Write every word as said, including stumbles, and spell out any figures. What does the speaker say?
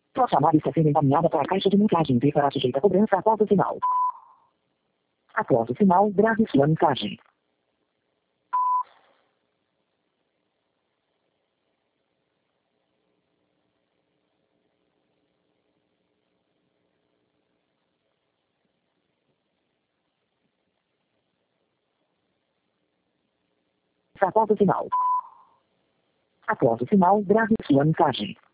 Sua chamada está sendo encaminhada para a caixa de mensagem e será sujeita a cobrança após o sinal. Após o sinal, grave sua mensagem. Após o sinal. Após o sinal, grave sua mensagem.